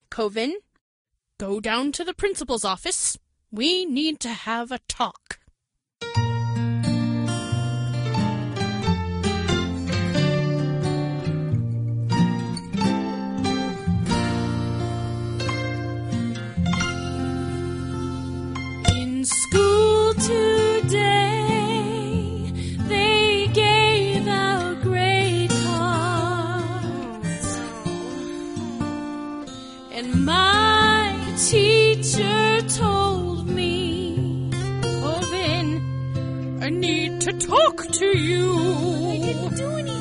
Coven, go down to the principal's office. We need to have a talk. In school today, they gave out grade cards, and my teacher told me, Coven, I need to talk to you.